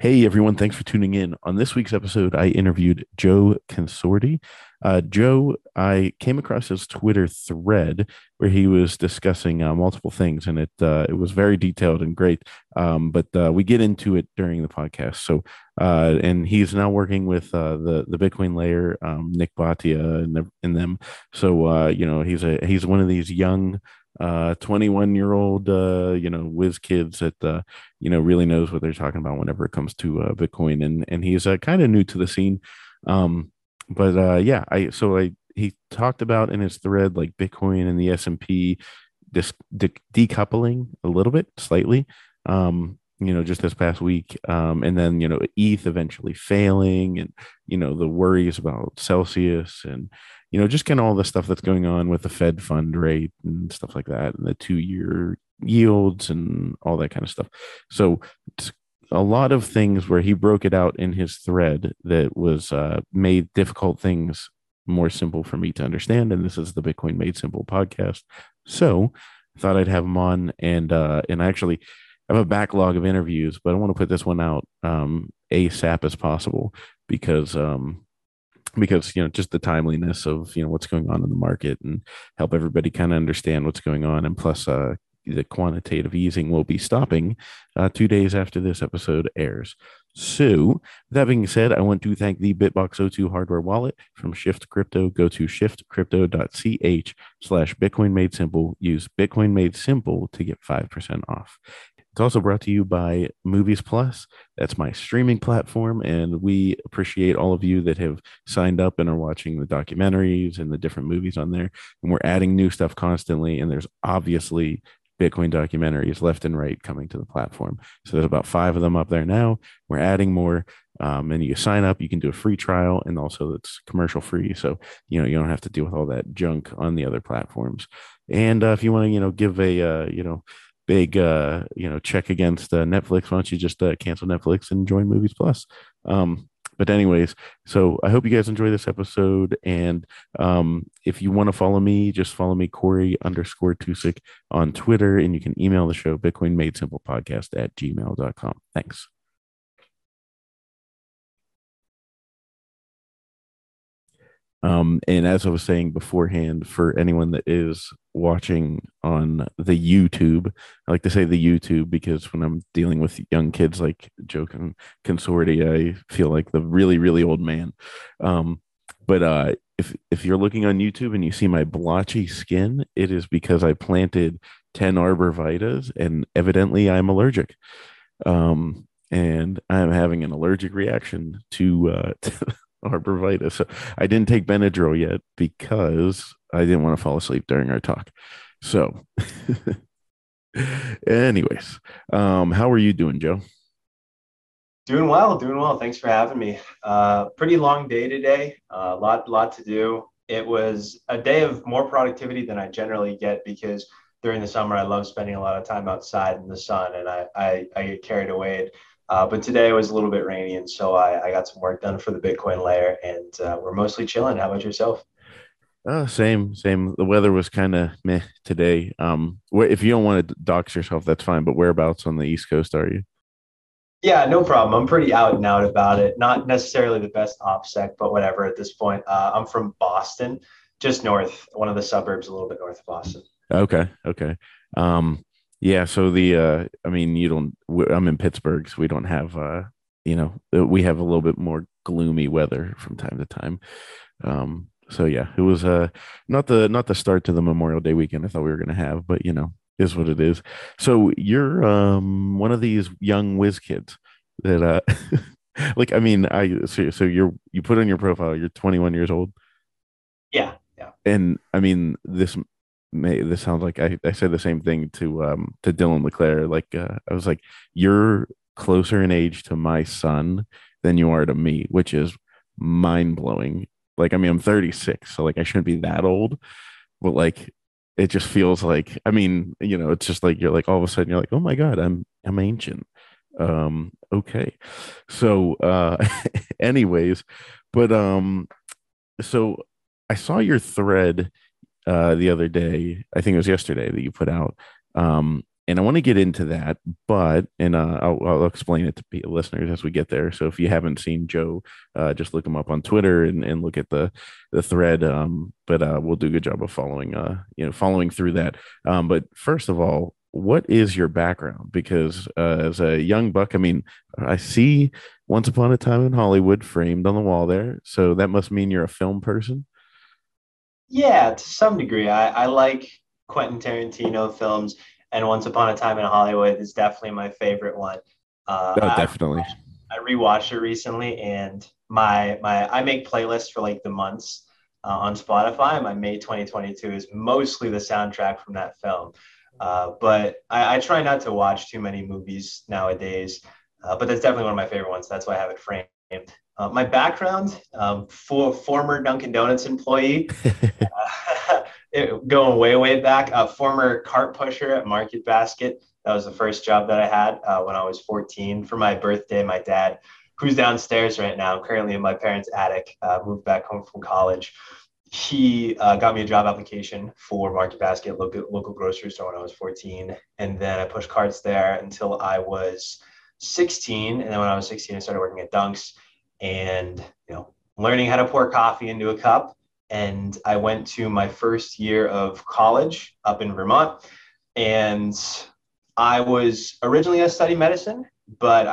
Hey everyone, thanks for tuning in. On this week's episode, I interviewed Joe Consorti. Joe, I came across his Twitter thread where he was discussing multiple things, and it was very detailed and great. But we get into it during the podcast. And he's now working with the Bitcoin layer, Nick Bhatia and them. He's one of these young 21-year-old whiz kids that really knows what they're talking about whenever it comes to Bitcoin, and he's kind of new to the scene. But yeah, I he talked about in his thread like Bitcoin and the S&P decoupling a little bit, slightly, just this past week, and then ETH eventually failing, and the worries about Celsius, and just kind of all the stuff that's going on with the Fed fund rate and stuff like that, and the 2-year yields and all that kind of stuff. So it's a lot of things where he broke it out in his thread that was made difficult things more simple for me to understand. And this is the Bitcoin Made Simple podcast. So I thought I'd have him on, and I actually have a backlog of interviews, but I want to put this one out ASAP as possible because just the timeliness of what's going on in the market, and help everybody kind of understand what's going on. And plus the quantitative easing will be stopping 2 days after this episode airs. So that being said, I want to thank the BitBox02 hardware wallet from Shift Crypto. Go to shiftcrypto.ch/Bitcoin Made Simple. Use Bitcoin Made Simple to get 5% off. It's also brought to you by Movies Plus. That's my streaming platform, and we appreciate all of you that have signed up and are watching the documentaries and the different movies on there. And we're adding new stuff constantly, and there's obviously Bitcoin documentaries left and right coming to the platform. So there's about 5 of them up there now. We're adding more. And you sign up, you can do a free trial, and also it's commercial free. So, you don't have to deal with all that junk on the other platforms. And if you want to, give a, big check against Netflix, why don't you just cancel Netflix and join Movies Plus? But anyways, so I hope you guys enjoy this episode. And if you want to follow me, just follow me, Corey_Tusick on Twitter, and you can email the show Bitcoin Made Simple Podcast at gmail.com. Thanks. And as I was saying beforehand, for anyone that is watching on the YouTube, I like to say the YouTube because when I'm dealing with young kids like Joe Consorti, I feel like the really, really old man. But if you're looking on YouTube and you see my blotchy skin, it is because I planted 10 arborvitaes, and evidently I'm allergic. And I'm having an allergic reaction to arborvitae. So I didn't take Benadryl yet because I didn't want to fall asleep during our talk. So, anyways, how are you doing, Joe? Doing well, doing well. Thanks for having me. Pretty long day today. Lot to do. It was a day of more productivity than I generally get because during the summer I love spending a lot of time outside in the sun, and I get carried away. But today was a little bit rainy, and so I got some work done for the Bitcoin layer, and we're mostly chilling. How about yourself? Same. The weather was kind of meh today. If you don't want to dox yourself, that's fine. But whereabouts on the East Coast are you? Yeah, no problem. I'm pretty out and out about it. Not necessarily the best OPSEC, but whatever at this point. I'm from Boston, just north, one of the suburbs, a little bit north of Boston. Okay. Um, yeah. So I mean, I'm in Pittsburgh, so we don't have, we have a little bit more gloomy weather from time to time. So yeah, it was not the start to the Memorial Day weekend I thought we were gonna have, but is what it is. So you're one of these young whiz kids that like I mean so you put on your profile you're 21 years old, Yeah, yeah. and I mean this sounds like I said the same thing to Dylan LeClaire. Like I was like, you're closer in age to my son than you are to me, which is mind blowing. Like I mean I'm 36, so like I shouldn't be that old, but like it just feels like I mean it's just like you're like all of a sudden you're like, oh my god, I'm ancient. Okay. So anyways, but so I saw your thread the other day. I think it was yesterday that you put out. and I want to get into that, but I'll explain it to listeners as we get there. So if you haven't seen Joe, just look him up on Twitter and look at the thread. But we'll do a good job of following following through that. But first of all, what is your background? Because as a young buck, I mean, I see Once Upon a Time in Hollywood framed on the wall there, so that must mean you're a film person. Yeah, to some degree. I like Quentin Tarantino films, and Once Upon a Time in Hollywood is definitely my favorite one. Uh, Oh, I definitely. I rewatched it recently, and my I make playlists for like the months on Spotify. My May 2022 is mostly the soundtrack from that film. But I try not to watch too many movies nowadays. But that's definitely one of my favorite ones. That's why I have it framed. My background, for former Dunkin' Donuts employee, going way back, a former cart pusher at Market Basket. That was the first job that I had when I was 14. For my birthday, my dad, who's downstairs right now, currently in my parents' attic, moved back home from college. He got me a job application for Market Basket, local grocery store when I was 14. And then I pushed carts there until I was 16. And then when I was 16, I started working at Dunks and, learning how to pour coffee into a cup. And I went to my first year of college up in Vermont. And I was originally going to study medicine, but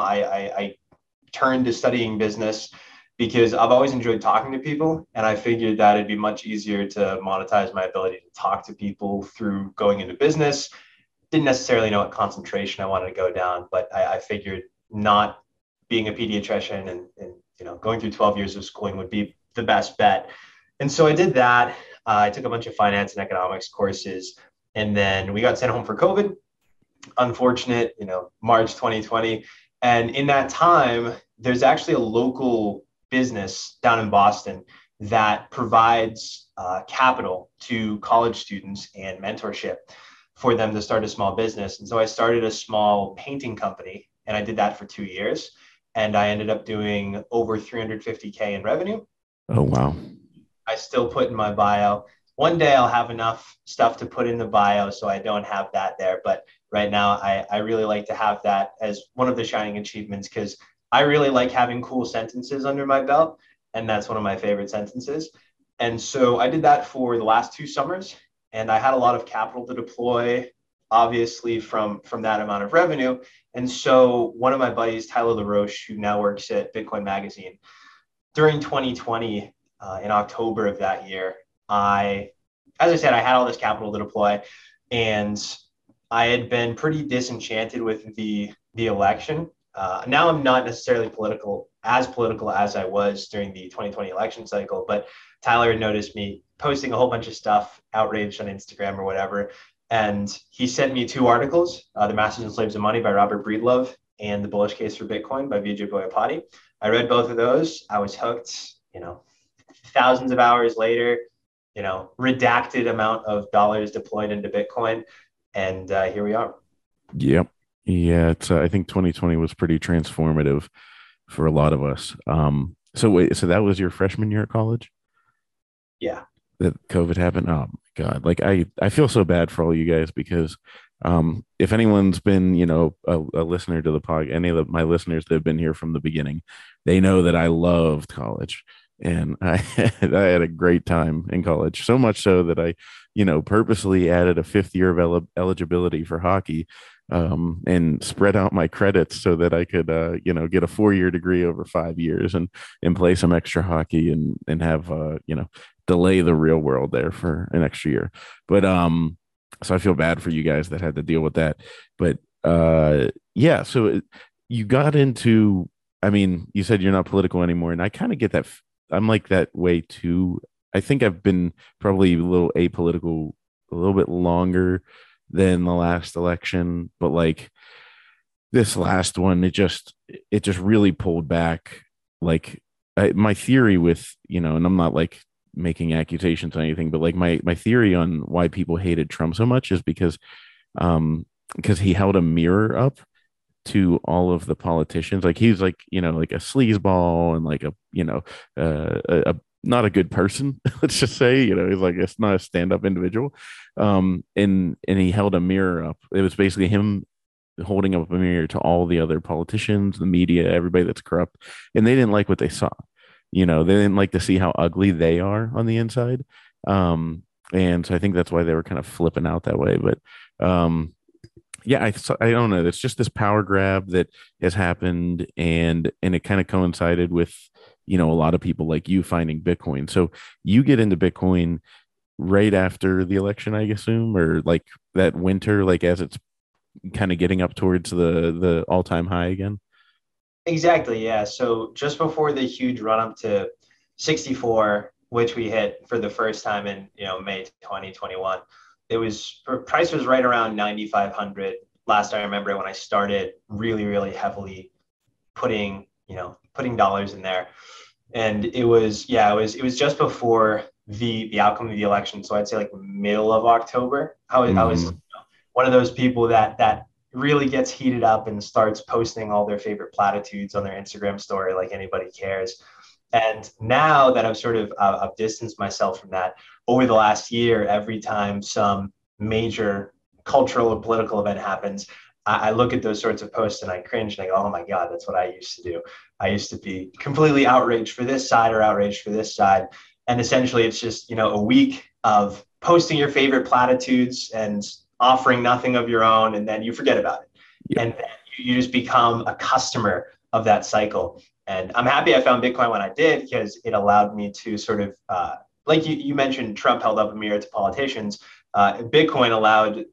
I turned to studying business because I've always enjoyed talking to people. And I figured that it'd be much easier to monetize my ability to talk to people through going into business. Didn't necessarily know what concentration I wanted to go down, but I figured not being a pediatrician and going through 12 years of schooling would be the best bet. And so I did that. I took a bunch of finance and economics courses, and then we got sent home for COVID. Unfortunate, March 2020. And in that time, there's actually a local business down in Boston that provides capital to college students and mentorship for them to start a small business. And so I started a small painting company, and I did that for 2 years. And I ended up doing over 350K in revenue. Oh, wow. I still put in my bio. One day I'll have enough stuff to put in the bio so I don't have that there. But right now, I really like to have that as one of the shining achievements because I really like having cool sentences under my belt. And that's one of my favorite sentences. And so I did that for the last 2 summers. And I had a lot of capital to deploy, obviously, from that amount of revenue. And so one of my buddies, Tyler LaRoche, who now works at Bitcoin Magazine, during 2020, in October of that year, as I said, I had all this capital to deploy, and I had been pretty disenchanted with the election. Now I'm not necessarily political as I was during the 2020 election cycle, but Tyler had noticed me posting a whole bunch of stuff outraged on Instagram or whatever, and he sent me 2 articles: "The Masters and Slaves of Money" by Robert Breedlove and "The Bullish Case for Bitcoin" by Vijay Boyapati. I read both of those. I was hooked. Thousands of hours later, redacted amount of dollars deployed into Bitcoin. And here we are. Yep. Yeah, it's I think 2020 was pretty transformative for a lot of us. So wait, so that was your freshman year at college Yeah. that COVID happened? Oh my God. Like I feel so bad for all you guys because if anyone's been, a listener to the pod, any of my listeners that have been here from the beginning, they know that I loved college. And I I had a great time in college, so much so that I, purposely added a fifth year of eligibility for hockey, and spread out my credits so that I could, get a 4 year degree over 5 years and play some extra hockey and have, delay the real world there for an extra year. But so I feel bad for you guys that had to deal with that. But yeah, so you got into, I mean, you said you're not political anymore, and I kind of get that. I'm like that way too. I think I've been probably a little apolitical a little bit longer than the last election, but like this last one, it just really pulled back. Like my theory with, and I'm not like making accusations or anything, but like my theory on why people hated Trump so much is because he held a mirror up to all of the politicians. Like he's like, like a sleazeball and like a not a good person. Let's just say, he's like it's not a stand-up individual. And he held a mirror up. It was basically him holding up a mirror to all the other politicians, the media, everybody that's corrupt, and they didn't like what they saw. They didn't like to see how ugly they are on the inside. Um, and so I think that's why they were kind of flipping out that way. But yeah, I don't know. It's just this power grab that has happened, and it kind of coincided with a lot of people like you finding Bitcoin. So you get into Bitcoin right after the election, I assume, or like that winter, like as it's kind of getting up towards the all time high again. Exactly, yeah. So just before the huge run up to 64, which we hit for the first time in May 2021, it was price was right around 9,500. Last I remember when I started really, really heavily putting dollars in there. And it was just before the outcome of the election. So I'd say like middle of October. I was Hmm. one of those people that really gets heated up and starts posting all their favorite platitudes on their Instagram story like anybody cares. And now that I've distanced myself from that over the last year, every time some major cultural or political event happens, I look at those sorts of posts and I cringe and I go, oh my God, that's what I used to do. I used to be completely outraged for this side or outraged for this side. And essentially, it's just, a week of posting your favorite platitudes and offering nothing of your own, and then you forget about it. Yep. And then you just become a customer of that cycle. And I'm happy I found Bitcoin when I did because it allowed me to sort of, like you mentioned, Trump held up a mirror to politicians. Bitcoin allowed,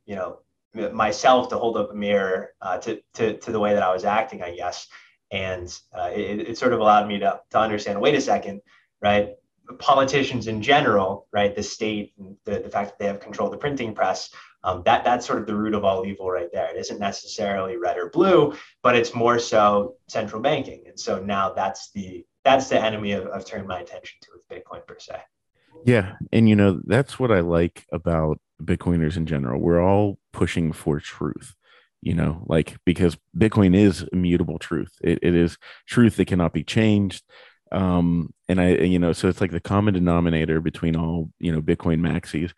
myself to hold up a mirror to the way that I was acting, I guess. And it sort of allowed me to understand, wait a second, right? Politicians in general, right? The state, the fact that they have control of the printing press, that's sort of the root of all evil right there. It isn't necessarily red or blue, but it's more so central banking. And so now that's the enemy I've turned my attention to with Bitcoin per se. Yeah. And that's what I like about Bitcoiners in general. We're all pushing for truth, like because Bitcoin is immutable truth. It is truth that cannot be changed. And so it's like the common denominator between all, Bitcoin maxis.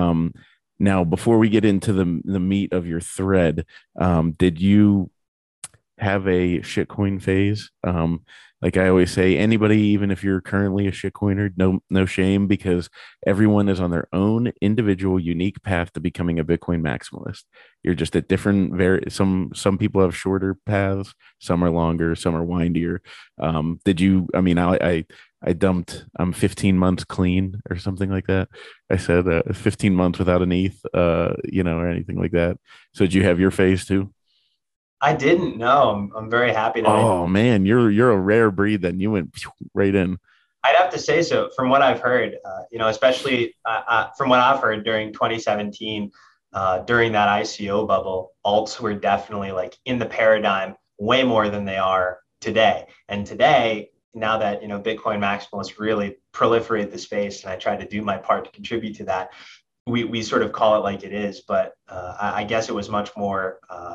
Now, before we get into the meat of your thread, did you have a shitcoin phase? Like I always say, anybody, even if you're currently a shitcoiner, no shame, because everyone is on their own individual, unique path to becoming a Bitcoin maximalist. You're just at different very some people have shorter paths, some are longer, some are windier. Did you? I mean, I dumped. I'm 15 months clean or something like that. I said 15 months without an ETH, or anything like that. So did you have your phase too? I didn't know. I'm very happy that I Oh man, you're a rare breed. Then you went right in. I'd have to say so. From what I've heard, especially from what I've heard during 2017, during that ICO bubble, alts were definitely like in the paradigm way more than they are today. And today, now that Bitcoin maximalists really proliferate the space, and I try to do my part to contribute to that, we sort of call it like it is. But I guess it was much more.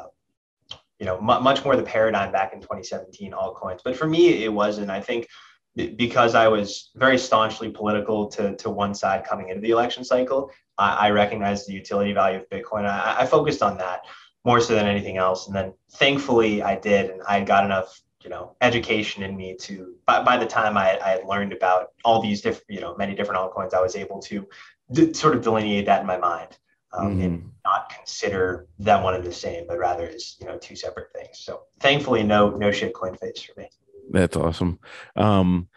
Much more the paradigm back in 2017 altcoins. But for me, it wasn't. I think because I was very staunchly political to one side coming into the election cycle, I recognized the utility value of Bitcoin. I focused on that more so than anything else. And then thankfully I did, and I got enough, education in me to, by the time I had learned about all these different, many different altcoins, I was able to sort of delineate that in my mind. And Hmm. not consider them one and the same, but rather as two separate things. So thankfully, no shitcoin phase for me. That's awesome. Um,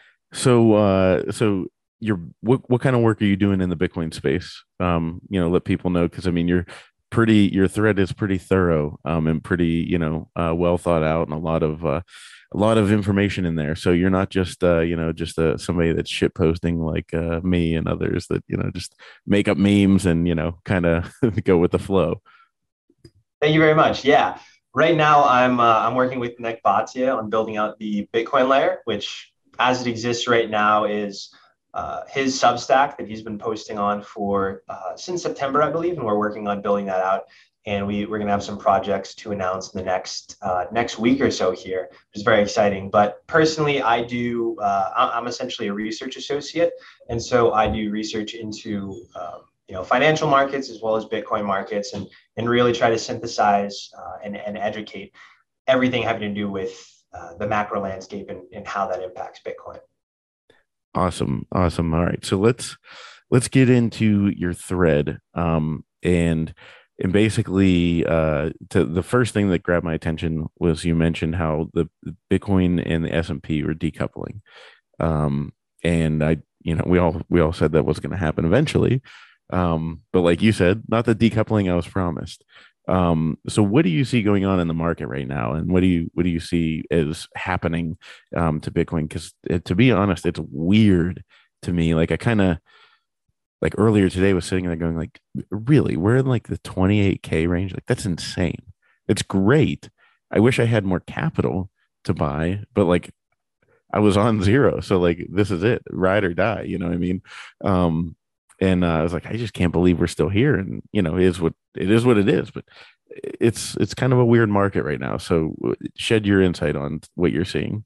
so you're what kind of work are you doing in the Bitcoin space? Let people know because I mean your thread is pretty thorough, and pretty, well thought out and a lot of information in there. So you're not just just somebody that's shit posting like me and others that, just make up memes and, kind of go with the flow. Thank you very much. Yeah. Right now, I'm working with Nick Bhatia on building out the Bitcoin layer, which, as it exists right now, is his Substack that he's been posting on for since September, I believe, and we're working on building that out and we're going to have some projects to announce in the next week or so here, which is very exciting. But personally, I'm essentially a research associate, and so I do research into financial markets as well as Bitcoin markets, and really try to synthesize and educate everything having to do with the macro landscape and how that impacts Bitcoin. Awesome. Awesome. All right. So let's get into your thread. And basically to the first thing that grabbed my attention was you mentioned how the Bitcoin and the S&P were decoupling. And we all said that was going to happen eventually. But like you said, not the decoupling I was promised. So what do you see going on in the market right now, and what do you see as happening to Bitcoin? Because to be honest, it's weird to me. Like I kind of like earlier today was sitting there going like, really, we're in like the 28K range. Like that's insane. It's great. I wish I had more capital to buy, but like I was on zero, so like this is it, ride or die. You know what I mean? Um, and I was like, I just can't believe we're still here. And it is what it is. But it's kind of a weird market right now. So shed your insight on what you're seeing.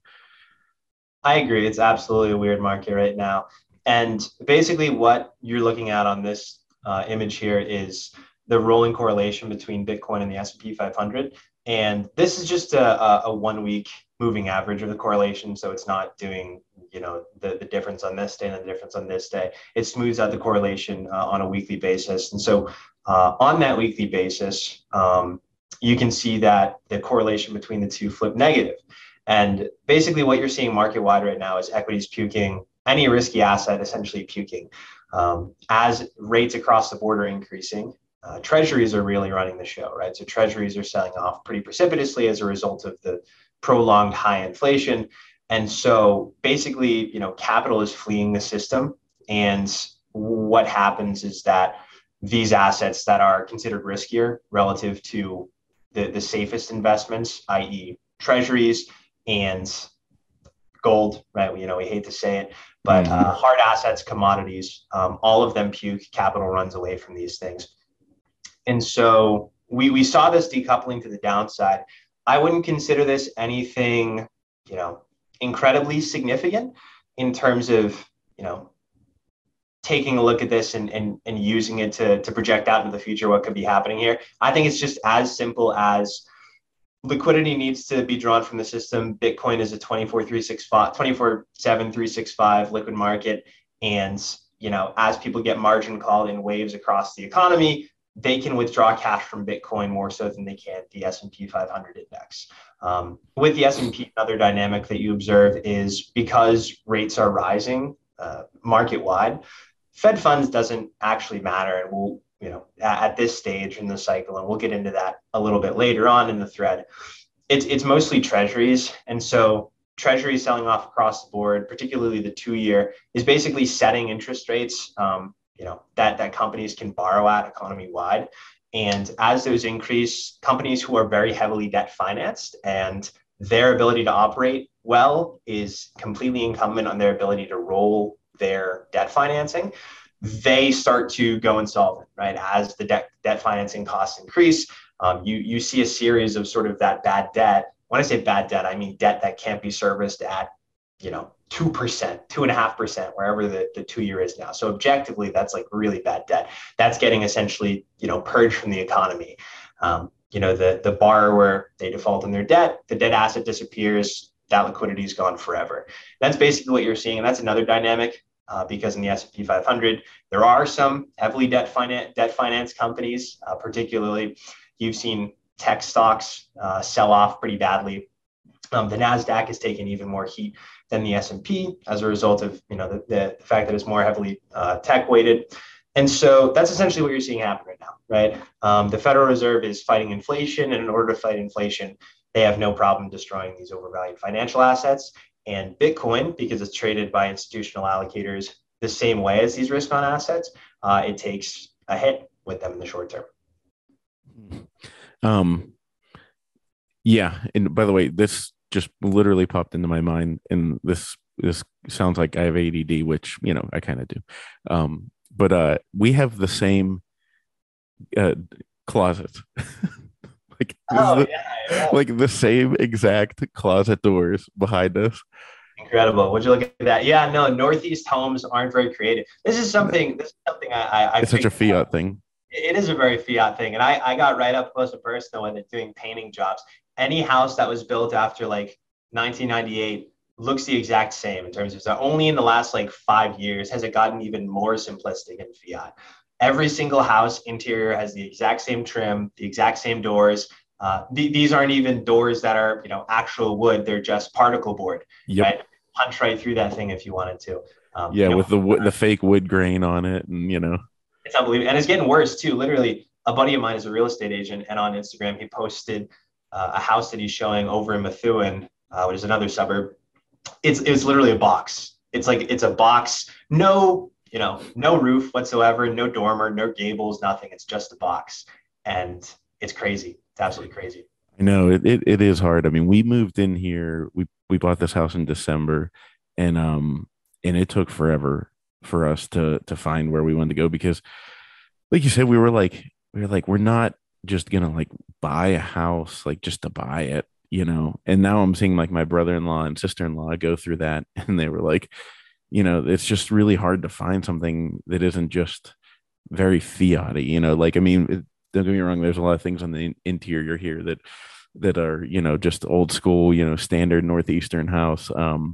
I agree. It's absolutely a weird market right now. And basically, what you're looking at on this image here is the rolling correlation between Bitcoin and the S&P 500. And this is just a 1 week moving average of the correlation. So it's not doing, the difference on this day and the difference on this day. It smooths out the correlation on a weekly basis. And so on that weekly basis, you can see that the correlation between the two flip negative. And basically, what you're seeing market wide right now is equities puking, any risky asset essentially puking. As rates across the board are increasing, treasuries are really running the show, right? So treasuries are selling off pretty precipitously as a result of the prolonged high inflation. And so basically, capital is fleeing the system. And what happens is that these assets that are considered riskier relative to the safest investments, i.e., treasuries and gold, right? We hate to say it, but Mm-hmm. hard assets, commodities, all of them puke. Capital runs away from these things. And so we saw this decoupling to the downside. I wouldn't consider this anything, you know, incredibly significant in terms of, you know, taking a look at this and using it to project out into the future what could be happening here. I think it's just as simple as liquidity needs to be drawn from the system. Bitcoin is a 24/7 365 liquid market. And, as people get margin called in waves across the economy, they can withdraw cash from Bitcoin more so than they can the S&P 500 index. With the S&P, another dynamic that you observe is because rates are rising market wide, Fed funds doesn't actually matter. And we'll, at this stage in the cycle, and we'll get into that a little bit later on in the thread, it's mostly treasuries. And so treasuries selling off across the board, particularly the 2 year, is basically setting interest rates, that companies can borrow at economy wide. And as those increase, companies who are very heavily debt financed and their ability to operate well is completely incumbent on their ability to roll their debt financing, they start to go insolvent, right? As the debt financing costs increase, you see a series of sort of that bad debt. When I say bad debt, I mean debt that can't be serviced at, 2%, 2.5%, wherever the 2 year is now. So objectively, that's like really bad debt. That's getting essentially, purged from the economy. The borrower, they default on their debt, the debt asset disappears, that liquidity is gone forever. That's basically what you're seeing. And that's another dynamic. Because in the S&P 500, there are some heavily debt finance companies, particularly you've seen tech stocks sell off pretty badly. The Nasdaq has taken even more heat than the S&P as a result of the fact that it's more heavily tech weighted. And so that's essentially what you're seeing happen right now, right? The Federal Reserve is fighting inflation, and in order to fight inflation, they have no problem destroying these overvalued financial assets. And Bitcoin, because it's traded by institutional allocators the same way as these risk on assets, it takes a hit with them in the short term. Um, yeah. And by the way, this just literally popped into my mind, and this sounds like I have ADD, which I kind of do. But we have the same. closets. Like this is Oh the yeah, yeah. like the same exact closet doors behind us. Incredible. Would you look at that? Yeah, no, Northeast homes aren't very creative. No, This is something I it's such a picked up. fiat thing. It is a very fiat thing. And I got right up close and personal when they're doing painting jobs. Any house that was built after like 1998 looks the exact same in terms of so only in the last like 5 years has it gotten even more simplistic in fiat. Every single house interior has the exact same trim, the exact same doors. These aren't even doors that are actual wood; they're just particle board, Yep. right? Punch right through that thing if you wanted to. Yeah, with the fake wood grain on it, and It's unbelievable. And it's getting worse too. Literally, a buddy of mine is a real estate agent, and on Instagram, he posted a house that he's showing over in Methuen, which is another suburb. It's literally a box. It's a box, no, no roof whatsoever, no dormer, no gables, nothing. It's just a box. And it's crazy. It's absolutely crazy. I know it is hard. I mean, we moved in here. We bought this house in December, and it took forever for us to find where we wanted to go because, like you said, we were like we're not just gonna like buy a house like just to buy it, you know. And now I'm seeing like my brother-in-law and sister-in-law go through that, and they were like, it's just really hard to find something that isn't just very fiat-y, like I mean, don't get me wrong, there's a lot of things on the interior here that are, just old school, standard northeastern house.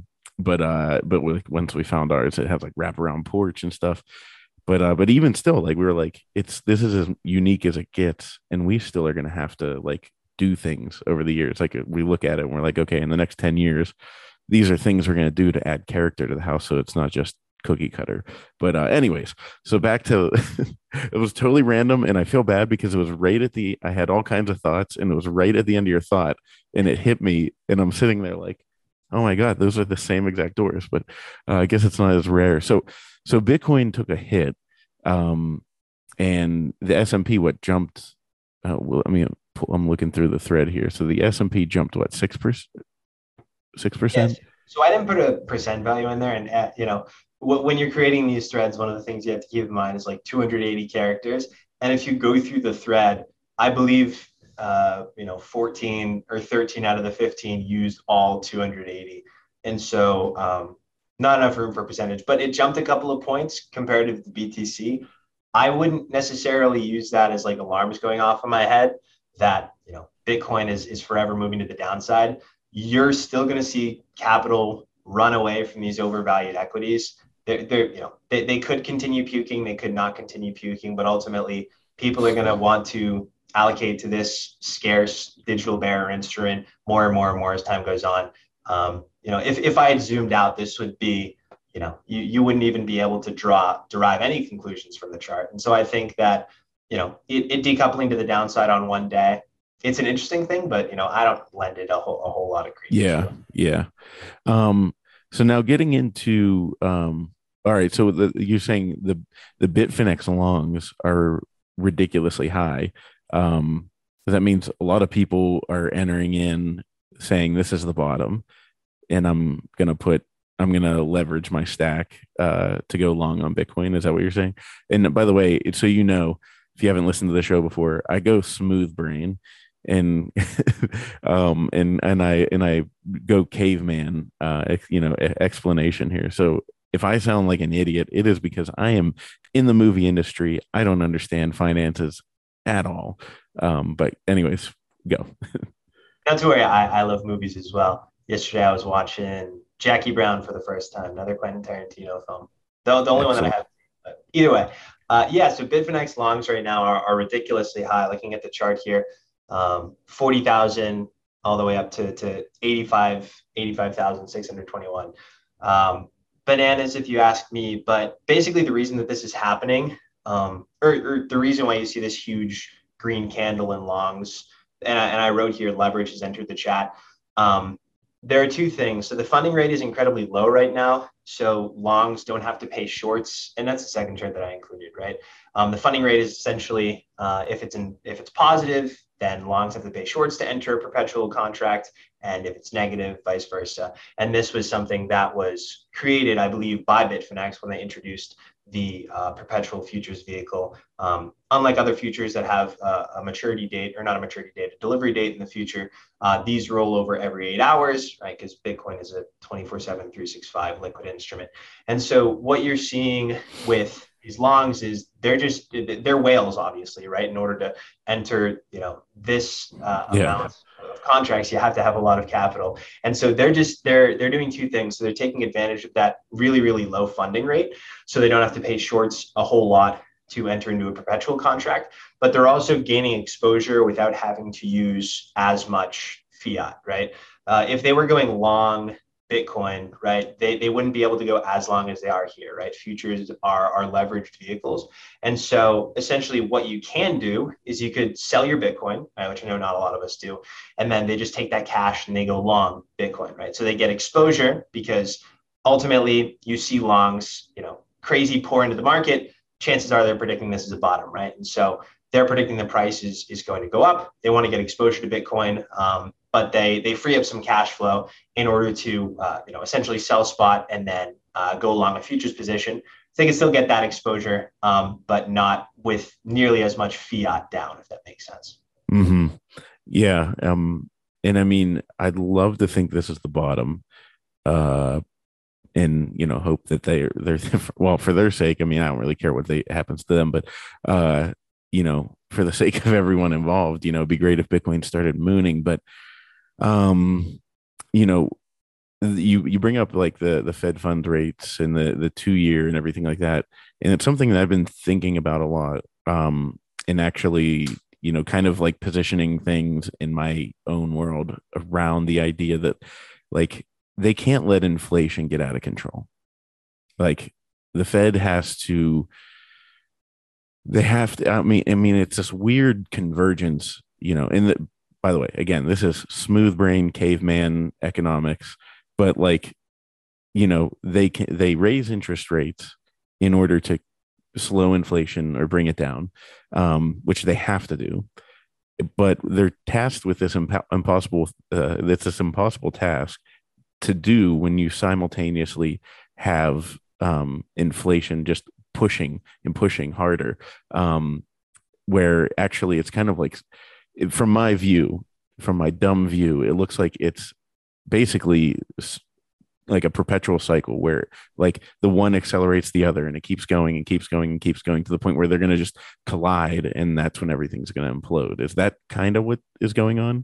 But once we found ours, it has like wraparound porch and stuff. But even still, like we were like, this is as unique as it gets, and we still are gonna have to like do things over the years. Like we look at it and we're like, okay, in the next 10 years, these are things we're gonna do to add character to the house, so it's not just cookie cutter. But anyways, so back to it was totally random, and I feel bad because it was right at the I had all kinds of thoughts, and it was right at the end of your thought, and it hit me, and I'm sitting there like, oh my god, those are the same exact doors. But I guess it's not as rare. So Bitcoin took a hit, um, and the S&P what jumped. Well, I mean, I'm looking through the thread here. So the S&P jumped what 6%, 6%. Yes. So I didn't put a percent value in there. And, when you're creating these threads, one of the things you have to keep in mind is like 280 characters. And if you go through the thread, I believe, 14 or 13 out of the 15 used all 280. And so, not enough room for percentage, but it jumped a couple of points comparative to BTC. I wouldn't necessarily use that as like alarms going off in my head that, Bitcoin is forever moving to the downside. You're still going to see capital run away from these overvalued equities. They could continue puking, they could not continue puking, but ultimately people are going to want to allocate to this scarce digital bearer instrument more and more and more as time goes on. If I had zoomed out, this would be, you wouldn't even be able to derive any conclusions from the chart. And so I think that, it decoupling to the downside on one day, it's an interesting thing, but I don't lend it a whole lot of credence. Yeah, yeah. Um, so now getting into all right. So you're saying the Bitfinex longs are ridiculously high. That means a lot of people are entering in saying this is the bottom, and I'm gonna leverage my stack to go long on Bitcoin. Is that what you're saying? And by the way, so if you haven't listened to the show before, I go smooth brain, and and I go caveman explanation here. So if I sound like an idiot, it is because I am in the movie industry. I don't understand finances at all. But anyways, go. Not to worry, I love movies as well. Yesterday I was watching Jackie Brown for the first time, another Quentin Tarantino film. The only one that I Excellent. have. But either way, yeah. So Bitfinex longs right now are ridiculously high. Looking at the chart here, 40,000 all the way up to 85,621. Bananas, if you ask me. But basically, the reason that this is happening, or the reason why you see this huge green candle in longs, and I wrote here, leverage has entered the chat. Um, there are two things. So the funding rate is incredibly low right now. So longs don't have to pay shorts, and that's the second chart that I included, right? The funding rate is essentially if it's positive, then longs have to pay shorts to enter a perpetual contract, and if it's negative, vice versa. And this was something that was created, I believe, by Bitfinex when they introduced the perpetual futures vehicle. Unlike other futures that have a maturity date, or not a maturity date, a delivery date in the future, these roll over every 8 hours, right? Because Bitcoin is a 24/7, 365 liquid instrument. And so what you're seeing with these longs is they're whales, obviously, right? In order to enter, this Yeah. amount of contracts, you have to have a lot of capital. And so they're doing two things. So they're taking advantage of that really, really low funding rate, so they don't have to pay shorts a whole lot to enter into a perpetual contract, but they're also gaining exposure without having to use as much fiat, right? If they were going long Bitcoin, right, they wouldn't be able to go as long as they are here, right? Futures are leveraged vehicles. And so essentially what you can do is you could sell your Bitcoin, right, which I know not a lot of us do, and then they just take that cash and they go long Bitcoin, right? So they get exposure because ultimately you see longs, crazy pour into the market. Chances are they're predicting this is a bottom, right? And so they're predicting the price is going to go up. They want to get exposure to Bitcoin, but they free up some cash flow in order to essentially sell spot and then go along a futures position. They can still get that exposure, but not with nearly as much fiat down, if that makes sense. Hmm. Yeah. And I mean, I'd love to think this is the bottom. Uh, and hope that they're well, for their sake. I mean, I don't really care what they happens to them, but for the sake of everyone involved, it'd be great if Bitcoin started mooning. But um, you know, you bring up like the Fed fund rates and the 2 year and everything like that, and it's something that I've been thinking about a lot. And actually, kind of like positioning things in my own world around the idea that like they can't let inflation get out of control. Like the Fed has to, they have to. I mean, it's this weird convergence. In the by the way, again, this is smooth brain caveman economics, but like they raise interest rates in order to slow inflation or bring it down, which they have to do. But they're tasked with this impossible. It's this impossible task to do when you simultaneously have inflation just pushing and pushing harder. Where actually it's kind of like, from my view, from my dumb view, it looks like it's basically like a perpetual cycle where like the one accelerates the other and it keeps going and keeps going and keeps going to the point where they're going to just collide, and that's when everything's going to implode. Is that kind of what is going on?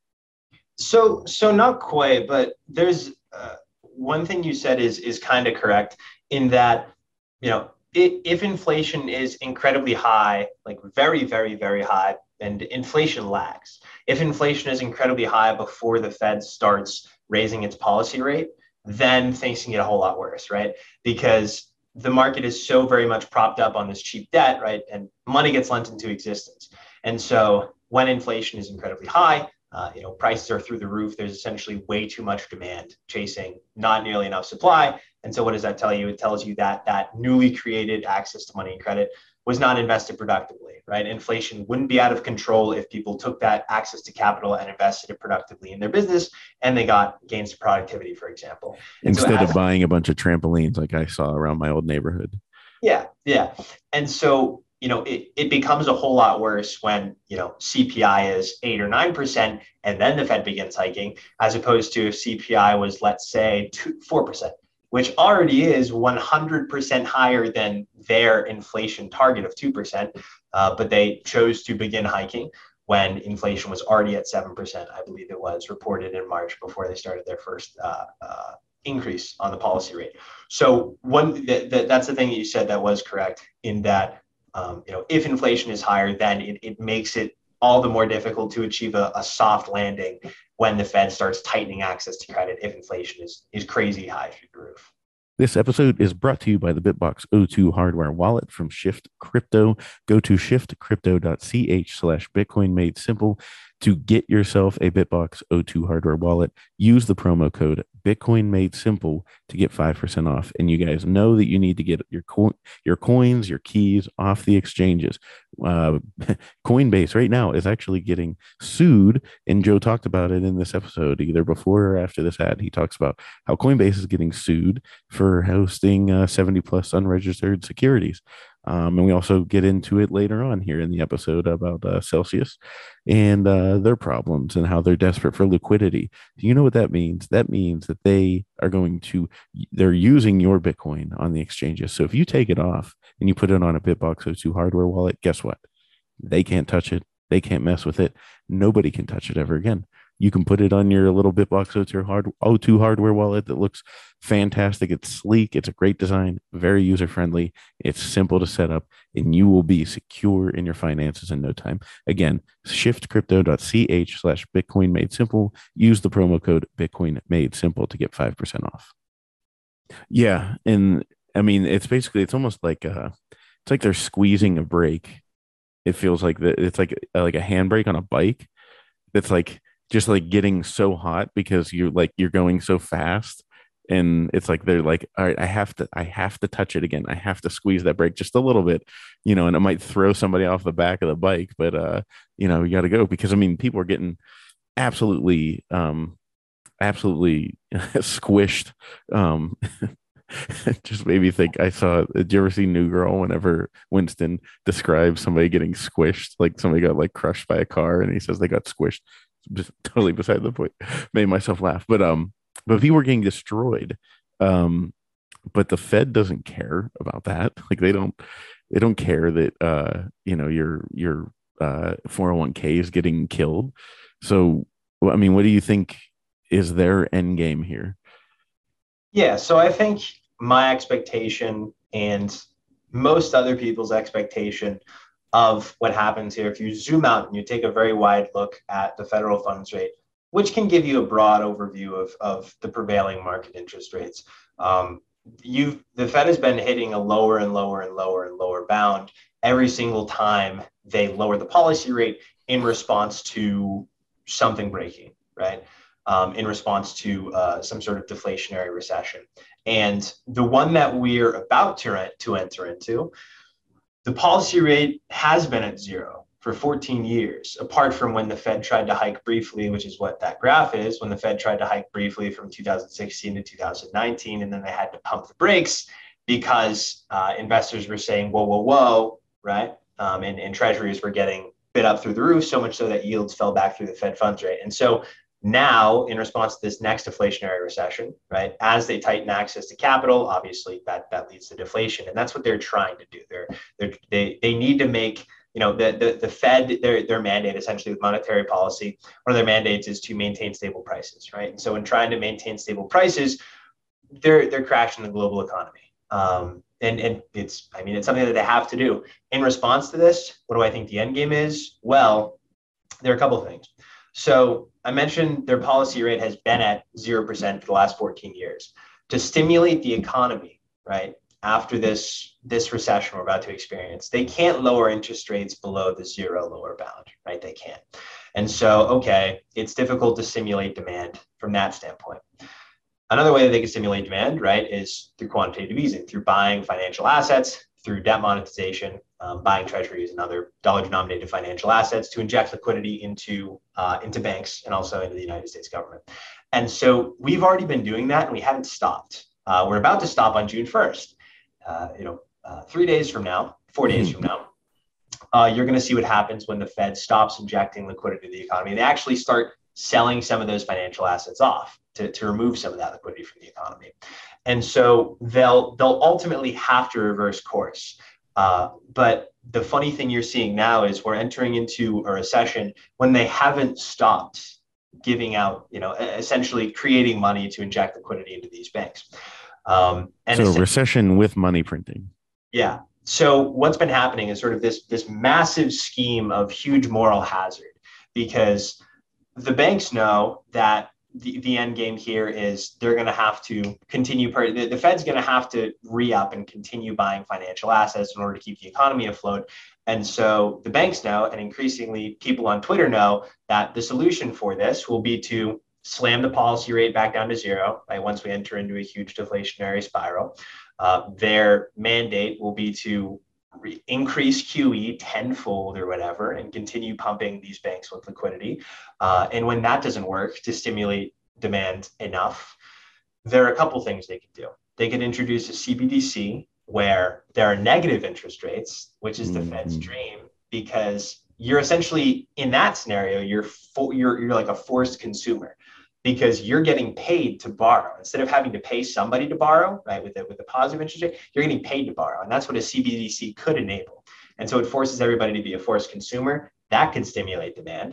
So not quite, but there's one thing you said is kind of correct in that, if inflation is incredibly high, like very, very, very high, and inflation lags. If inflation is incredibly high before the Fed starts raising its policy rate, then things can get a whole lot worse, right? Because the market is so very much propped up on this cheap debt, right? And money gets lent into existence. And so when inflation is incredibly high, prices are through the roof. There's essentially way too much demand chasing not nearly enough supply. And so what does that tell you? It tells you that that newly created access to money and credit was not invested productively, right? Inflation wouldn't be out of control if people took that access to capital and invested it productively in their business and they got gains to productivity, for example. And so Instead of buying a bunch of trampolines like I saw around my old neighborhood. yeah. And so, it becomes a whole lot worse when, CPI is 8 or 9% and then the Fed begins hiking, as opposed to if CPI was, let's say, 4%, which already is 100% higher than their inflation target of 2%. But they chose to begin hiking when inflation was already at 7%. I believe it was reported in March before they started their first increase on the policy rate. So that's the thing that you said that was correct in that, if inflation is higher, then it makes it all the more difficult to achieve a soft landing when the Fed starts tightening access to credit if inflation is crazy high through the roof. This episode is brought to you by the Bitbox O2 hardware wallet from Shift Crypto. Go to shiftcrypto.ch/Bitcoin made simple To get yourself a Bitbox O2 hardware wallet, use the promo code Bitcoin Made Simple to get 5% off. And you guys know that you need to get your coins, your keys off the exchanges. Uh, Coinbase right now is actually getting sued, and Joe talked about it in this episode, either before or after this ad. He talks about how Coinbase is getting sued for hosting 70 plus unregistered securities. And we also get into it later on here in the episode about Celsius and their problems and how they're desperate for liquidity. Do you know what that means? That means that they're using your Bitcoin on the exchanges. So if you take it off and you put it on a Bitbox O2 hardware wallet, guess what? They can't touch it. They can't mess with it. Nobody can touch it ever again. You can put it on your little Bitbox O2 hardware wallet that looks fantastic. It's sleek. It's a great design, very user friendly. It's simple to set up, and you will be secure in your finances in no time. Again, shiftcrypto.ch/Bitcoin made simple. Use the promo code Bitcoin made simple to get 5% off. Yeah. And I mean, it's almost it's like they're squeezing a brake. It feels like it's like a handbrake on a bike that's like just like getting so hot because you're going so fast, and it's like they're like, all right, I have to touch it again. I have to squeeze that brake just a little bit, and it might throw somebody off the back of the bike, but you got to go, because I mean people are getting absolutely absolutely squished. Just made me think. Did you ever see New Girl? Whenever Winston describes somebody getting squished, like somebody got like crushed by a car, and he says they got squished. Just totally beside the point. Made myself laugh. But people were getting destroyed. Um, but the Fed doesn't care about that. Like they don't care that your 401k is getting killed. So I mean, what do you think is their end game here? Yeah, so I think my expectation and most other people's expectation of what happens here, if you zoom out and you take a very wide look at the federal funds rate, which can give you a broad overview of the prevailing market interest rates. The Fed has been hitting a lower and lower and lower and lower bound every single time they lower the policy rate in response to something breaking, right? In response to some sort of deflationary recession. And the one that we're about to enter into, the policy rate has been at zero for 14 years, apart from when the Fed tried to hike briefly, which is what that graph is, when the Fed tried to hike briefly from 2016 to 2019, and then they had to pump the brakes because investors were saying, whoa, whoa, whoa, right? And treasuries were getting bid up through the roof, so much so that yields fell back through the Fed funds rate. And so now, in response to this next deflationary recession, right, as they tighten access to capital, obviously that leads to deflation, and that's what they're trying to do. They need to make, the Fed, their mandate essentially with monetary policy, one of their mandates is to maintain stable prices, right? And so in trying to maintain stable prices, they're crashing the global economy. And it's something that they have to do. In response to this, what do I think the end game is? Well, there are a couple of things. So I mentioned their policy rate has been at 0% for the last 14 years. To stimulate the economy, right, after this recession we're about to experience, they can't lower interest rates below the zero lower bound, right? They can't. And so, okay, it's difficult to stimulate demand from that standpoint. Another way that they can stimulate demand, right, is through quantitative easing, through buying financial assets, through debt monetization, buying treasuries and other dollar-denominated financial assets to inject liquidity into banks and also into the United States government. And so we've already been doing that, and we haven't stopped. We're about to stop on June 1st. 3 days from now, 4 days from now, you're going to see what happens when the Fed stops injecting liquidity to the economy. They actually start selling some of those financial assets off to remove some of that liquidity from the economy. And so they'll ultimately have to reverse course. But the funny thing you're seeing now is we're entering into a recession when they haven't stopped giving out, essentially creating money to inject liquidity into these banks. And so recession with money printing. Yeah. So what's been happening is sort of this massive scheme of huge moral hazard, because the banks know that the end game here is they're going to have to continue, the Fed's going to have to re-up and continue buying financial assets in order to keep the economy afloat. And so the banks know, and increasingly people on Twitter know, that the solution for this will be to slam the policy rate back down to zero, right, once we enter into a huge deflationary spiral. Their mandate will be to increase QE tenfold or whatever and continue pumping these banks with liquidity. And when that doesn't work to stimulate demand enough, there are a couple things they could do. They could introduce a CBDC where there are negative interest rates, which is the Fed's dream, because you're essentially in that scenario, you're like a forced consumer, because you're getting paid to borrow instead of having to pay somebody to borrow, right? With a positive interest rate, you're getting paid to borrow, and that's what a CBDC could enable. And so it forces everybody to be a forced consumer. That could stimulate demand.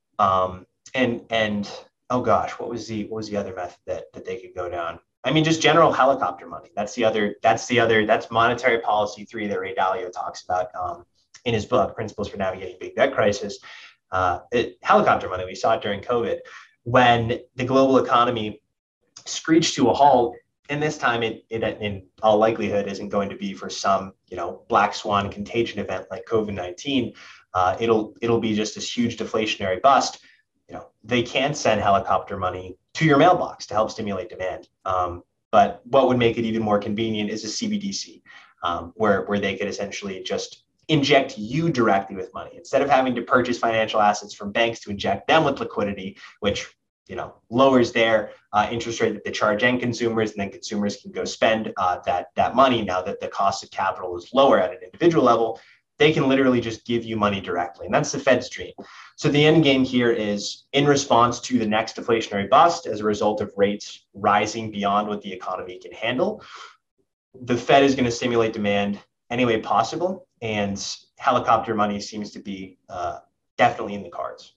And oh gosh, what was the other method that they could go down? I mean, just general helicopter money. That's monetary policy 3 that Ray Dalio talks about in his book, Principles for Navigating Big Debt Crisis. Helicopter money, we saw it during COVID, when the global economy screeched to a halt. And this time it in all likelihood isn't going to be for some, black swan contagion event like COVID-19. It'll be just this huge deflationary bust. They can send helicopter money to your mailbox to help stimulate demand. But what would make it even more convenient is a CBDC, where they could essentially just inject you directly with money instead of having to purchase financial assets from banks to inject them with liquidity, which lowers their interest rate that they charge end consumers, and then consumers can go spend that money. Now that the cost of capital is lower at an individual level, they can literally just give you money directly, and that's the Fed's dream. So the end game here is, in response to the next deflationary bust as a result of rates rising beyond what the economy can handle, the Fed is going to stimulate demand any way possible, and helicopter money seems to be definitely in the cards.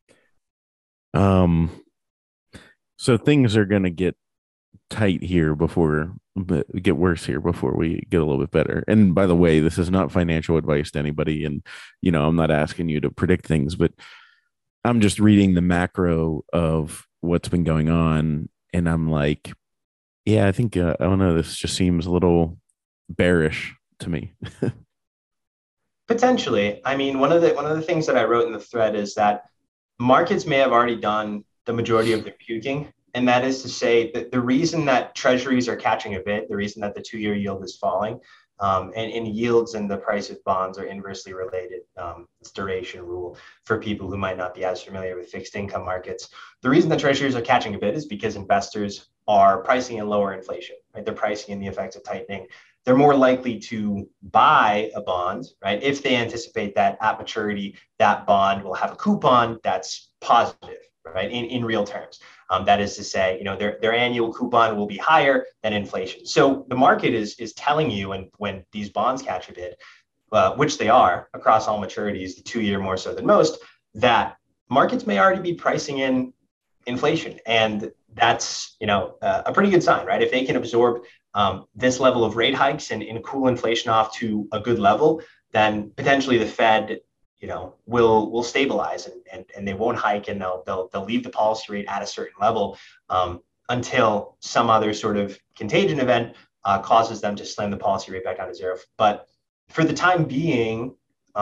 So things are going to get tight here get worse here before we get a little bit better. And by the way, this is not financial advice to anybody. And, I'm not asking you to predict things, but I'm just reading the macro of what's been going on. And I'm like, yeah, I think, I don't know, this just seems a little bearish to me. Potentially. I mean, one of the things that I wrote in the thread is that markets may have already done the majority of their puking. And that is to say that the reason that treasuries are catching a bit, the reason that the 2-year yield is falling, and yields and the price of bonds are inversely related. It's duration rule for people who might not be as familiar with fixed income markets. The reason that treasuries are catching a bit is because investors are pricing in lower inflation, right? They're pricing in the effects of tightening. They're more likely to buy a bond, right, if they anticipate that at maturity, that bond will have a coupon that's positive, right, in real terms. That is to say, their annual coupon will be higher than inflation. So the market is telling you, and when these bonds catch a bid, which they are across all maturities, the 2-year more so than most, that markets may already be pricing in inflation. And that's, a pretty good sign, right? If they can absorb this level of rate hikes and cool inflation off to a good level, then potentially the Fed will stabilize and they won't hike, and they'll leave the policy rate at a certain level until some other sort of contagion event causes them to slam the policy rate back down to zero. But for the time being,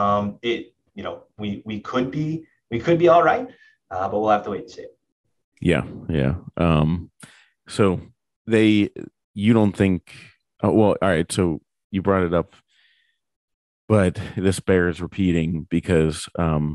we could be all right, but we'll have to wait and see. Yeah. So you don't think? Well, all right. So you brought it up. But this bears repeating because,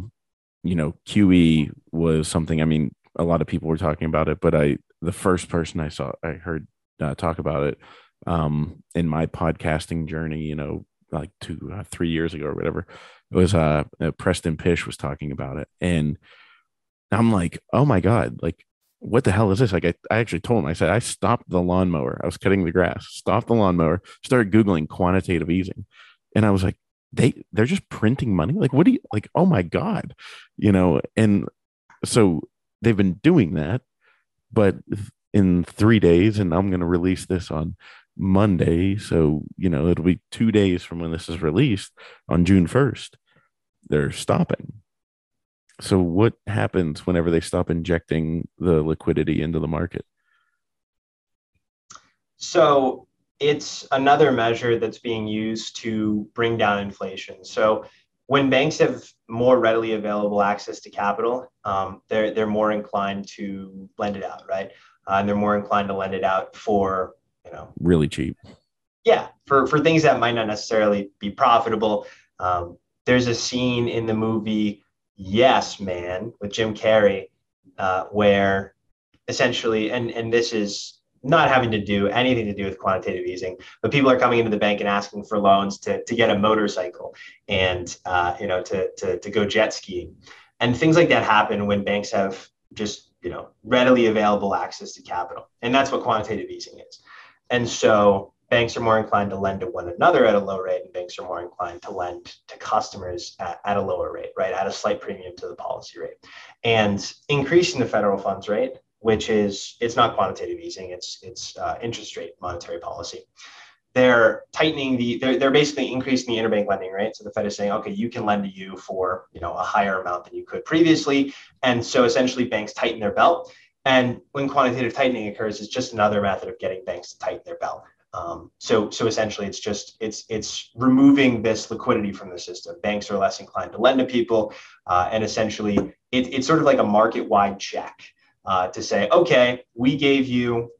QE was something. I mean, a lot of people were talking about it, but the first person I heard talk about it in my podcasting journey, like 3 years ago or whatever, it was Preston Pysh was talking about it, and I'm like, oh my god, like, what the hell is this? Like, I actually told him, I said, I stopped the lawnmower, I was cutting the grass, stopped the lawnmower, started Googling quantitative easing, and I was like, they're just printing money. Like, what do you like? Oh my God, and so they've been doing that, but in 3 days, and I'm going to release this on Monday. So, it'll be 2 days from when this is released on June 1st. They're stopping. So what happens whenever they stop injecting the liquidity into the market? So it's another measure that's being used to bring down inflation. So when banks have more readily available access to capital, they're more inclined to lend it out, right? And they're more inclined to lend it out for, you know, Really cheap. yeah, for things that might not necessarily be profitable. There's a scene in the movie Yes Man with Jim Carrey, where essentially, and this is not having to do anything to do with quantitative easing, but people are coming into the bank and asking for loans to get a motorcycle and to go jet skiing, and things like that happen when banks have just readily available access to capital, and that's what quantitative easing is. And so banks are more inclined to lend to one another at a low rate, and banks are more inclined to lend to customers at a lower rate, right, at a slight premium to the policy rate. And increasing the federal funds rate, which is, it's not quantitative easing, it's interest rate monetary policy. They're tightening they're basically increasing the interbank lending rate. So the Fed is saying, okay, you can lend to you for a higher amount than you could previously, and so essentially banks tighten their belt. And when quantitative tightening occurs, it's just another method of getting banks to tighten their belt. So essentially, it's removing this liquidity from the system. Banks are less inclined to lend to people, and essentially, it's sort of like a market-wide check to say, okay, we gave you,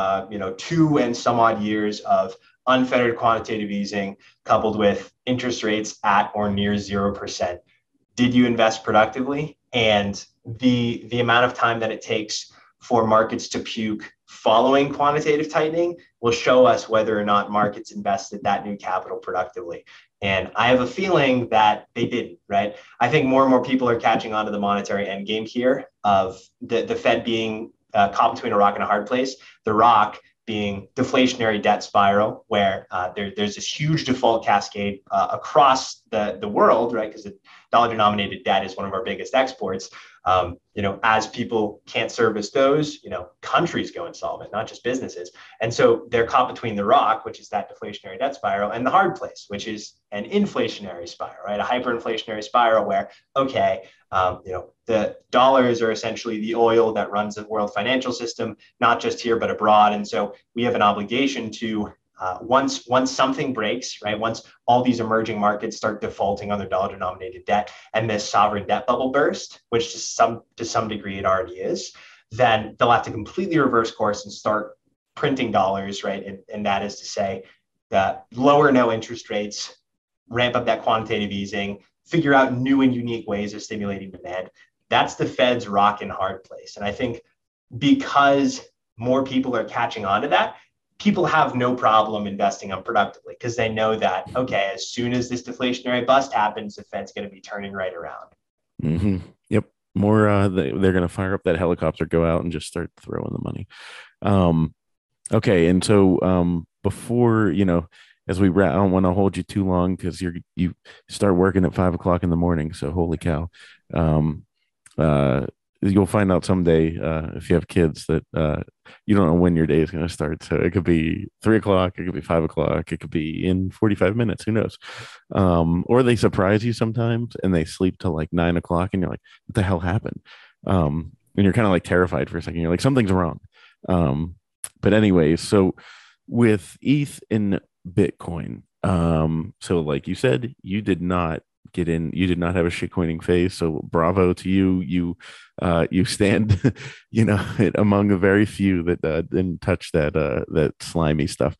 2 and some odd years of unfettered quantitative easing coupled with interest rates at or near 0%. Did you invest productively? And the amount of time that it takes for markets to puke following quantitative tightening will show us whether or not markets invested that new capital productively. And I have a feeling that they didn't, right? I think more and more people are catching on to the monetary endgame here of the Fed being caught between a rock and a hard place. The rock being deflationary debt spiral, where there's this huge default cascade across the world, right? Because the dollar-denominated debt is one of our biggest exports. As people can't service those, countries go insolvent, not just businesses. And so they're caught between the rock, which is that deflationary debt spiral, and the hard place, which is an inflationary spiral, right? A hyperinflationary spiral where, okay, the dollars are essentially the oil that runs the world financial system, not just here, but abroad. And so we have an obligation to, once something breaks, right, once all these emerging markets start defaulting on their dollar denominated debt and this sovereign debt bubble burst, which to some degree it already is, then they'll have to completely reverse course and start printing dollars, right? And that is to say that lower no interest rates, ramp up that quantitative easing, figure out new and unique ways of stimulating demand. That's the Fed's rock and hard place. And I think because more people are catching on to that, people have no problem investing unproductively because they know that, okay, as soon as this deflationary bust happens, the Fed's going to be turning right around. Mm-hmm. Yep. More, they're going to fire up that helicopter, go out and just start throwing the money. Um, okay. And so, before, as we wrap, I don't want to hold you too long because you start working at 5 o'clock in the morning. So holy cow. Um, uh, you'll find out someday, if you have kids, that you don't know when your day is going to start. So it could be 3 o'clock, it could be 5 o'clock, it could be in 45 minutes. Who knows? Or they surprise you sometimes and they sleep till like 9 o'clock, and you're like, what the hell happened? And you're kind of like terrified for a second. You're like, something's wrong. But anyways, so with ETH and Bitcoin, so like you said, you did not get in, you did not have a shitcoining phase, so bravo to you. You stand among the very few that didn't touch that slimy stuff.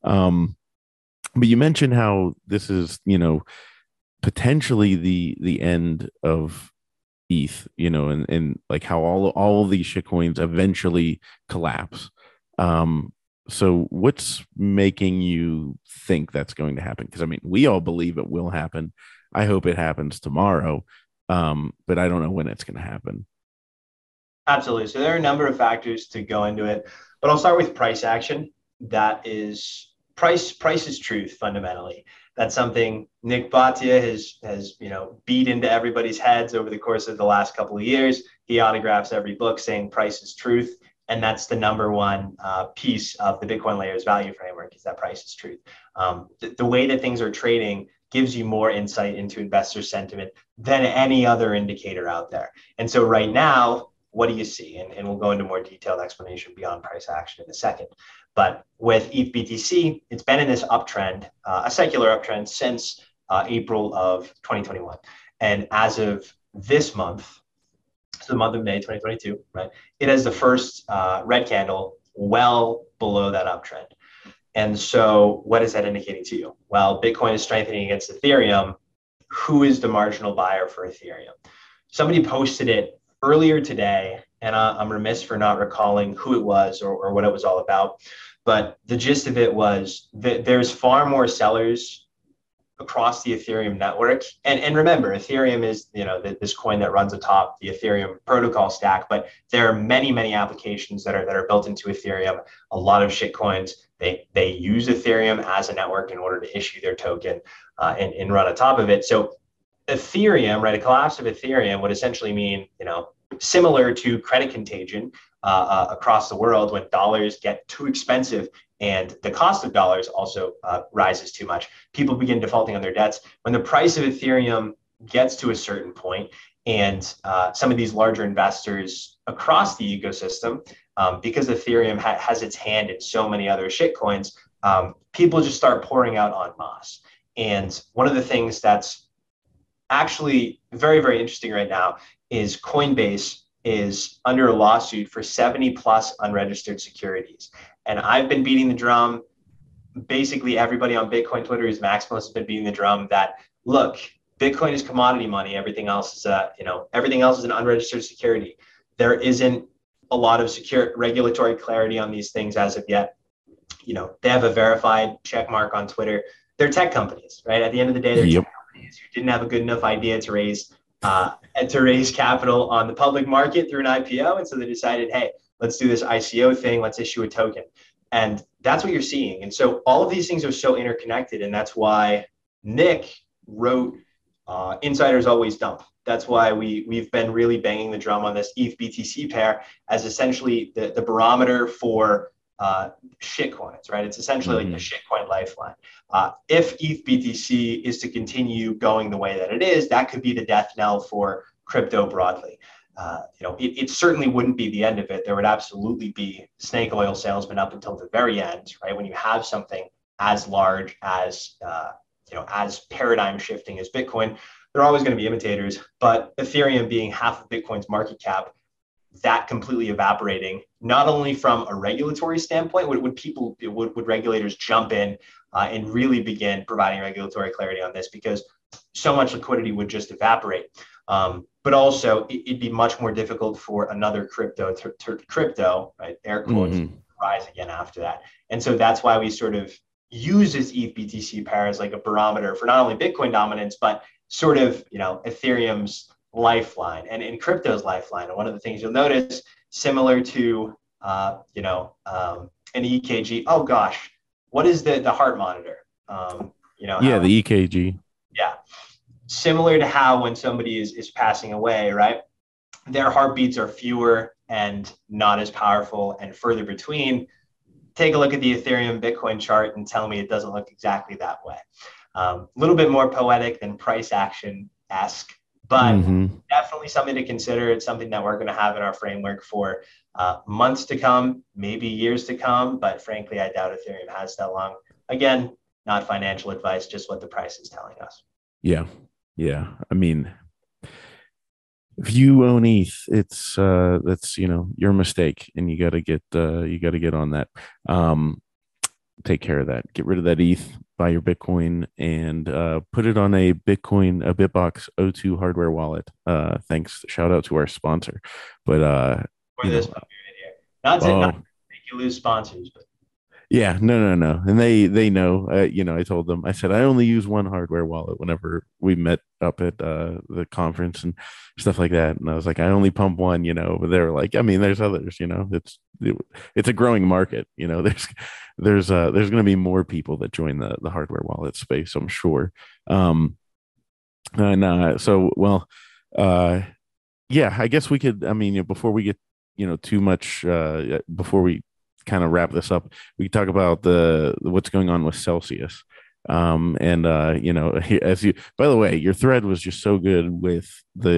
But you mentioned how this is potentially the end of ETH, and like how all of these shitcoins eventually collapse. So what's making you think that's going to happen? Because I mean, we all believe it will happen. I hope it happens tomorrow, but I don't know when it's going to happen. Absolutely. So there are a number of factors to go into it, but I'll start with price action. That is price is truth fundamentally. That's something Nick Bhatia has beat into everybody's heads over the course of the last couple of years. He autographs every book saying price is truth. And that's the number one piece of the Bitcoin layers value framework, is that price is truth. The way that things are trading gives you more insight into investor sentiment than any other indicator out there. And so right now, what do you see? And we'll go into more detailed explanation beyond price action in a second. But with ETH BTC, it's been in this uptrend, a secular uptrend since April of 2021. And as of this month, so the month of May 2022, right, it has the first red candle well below that uptrend. And so what is that indicating to you? Well, Bitcoin is strengthening against Ethereum. Who is the marginal buyer for Ethereum? Somebody posted it earlier today, and I'm remiss for not recalling who it was or what it was all about. But the gist of it was that there's far more sellers across the Ethereum network. And remember, Ethereum is, this coin that runs atop the Ethereum protocol stack, but there are many, many applications that are built into Ethereum. A lot of shit coins, they use Ethereum as a network in order to issue their token and run atop of it. So Ethereum, right, a collapse of Ethereum would essentially mean, similar to credit contagion across the world when dollars get too expensive and the cost of dollars also rises too much. People begin defaulting on their debts. When the price of Ethereum gets to a certain point, and some of these larger investors across the ecosystem, because Ethereum has its hand in so many other shitcoins, people just start pouring out en masse. And one of the things that's actually very, very interesting right now is Coinbase is under a lawsuit for 70 plus unregistered securities. And I've been beating the drum. Basically, everybody on Bitcoin Twitter who's maximalist has been beating the drum that, look, Bitcoin is commodity money. Everything else is everything else is an unregistered security. There isn't a lot of secure regulatory clarity on these things as of yet. They have a verified check mark on Twitter. They're tech companies, right? At the end of the day, they're tech companies who didn't have a good enough idea to raise capital on the public market through an IPO. And so they decided, hey, let's do this ICO thing. Let's issue a token. And that's what you're seeing. And so all of these things are so interconnected. And that's why Nick wrote Insiders Always Dump. That's why we've been really banging the drum on this ETH BTC pair as essentially the barometer for shitcoins, right? It's essentially like the shitcoin lifeline. If ETH BTC is to continue going the way that it is, that could be the death knell for crypto broadly. It certainly wouldn't be the end of it. There would absolutely be snake oil salesmen up until the very end, right? When you have something as large as as paradigm shifting as Bitcoin, there are always going to be imitators. But Ethereum being half of Bitcoin's market cap, that completely evaporating, not only from a regulatory standpoint, would regulators jump in and really begin providing regulatory clarity on this, because so much liquidity would just evaporate. But also it'd be much more difficult for another crypto, right, air quotes, rise again after that. And so that's why we sort of use this ETH BTC pair as like a barometer for not only Bitcoin dominance, but sort of, Ethereum's lifeline and crypto's lifeline. And one of the things you'll notice, similar to, an EKG, oh gosh, what is the heart monitor? The EKG. Yeah. Similar to how when somebody is passing away, right, their heartbeats are fewer and not as powerful and further between. Take a look at the Ethereum Bitcoin chart and tell me it doesn't look exactly that way. A little bit more poetic than price action-esque, but definitely something to consider. It's something that we're going to have in our framework for months to come, maybe years to come, but frankly, I doubt Ethereum has that long. Again, not financial advice, just what the price is telling us. Yeah. I mean, if you own ETH, that's your mistake, and you got to get on that. Take care of that. Get rid of that ETH. Buy your Bitcoin and put it on a BitBox O2 hardware wallet. Thanks. Shout out to our sponsor. But not to make you lose sponsors, but yeah, no. And they know, I told them, I said, I only use one hardware wallet whenever we met up at the conference and stuff like that. And I was like, I only pump one, but they were like, I mean, there's others, it's a growing market. There's going to be more people that join the hardware wallet space, I'm sure. I guess we could, before we get, too much, before we kind of wrap this up, we talk about what's going on with Celsius. And as you, by the way, your thread was just so good with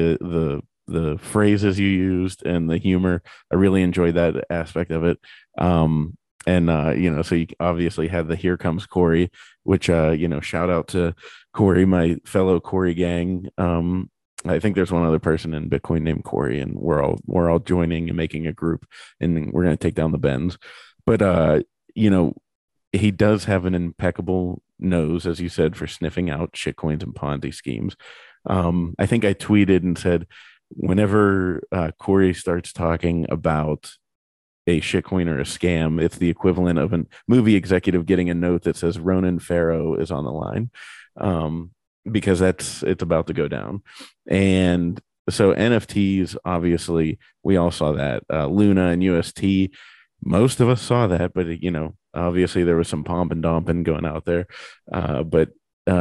the phrases you used and the humor. I really enjoyed that aspect of it. And so you obviously had the "Here Comes Corey," which shout out to Corey, my fellow Corey gang. I think there's one other person in Bitcoin named Corey, and we're all joining and making a group, and we're gonna take down the Bens. But you know, he does have an impeccable nose, as you said, for sniffing out shitcoins and Ponzi schemes. I think I tweeted and said, whenever Corey starts talking about a shitcoin or a scam, it's the equivalent of a movie executive getting a note that says Ronan Farrow is on the line, um, because it's about to go down. And so NFTs, obviously, we all saw that. Luna and UST, most of us saw that, but obviously there was some pomp and domping going out there. But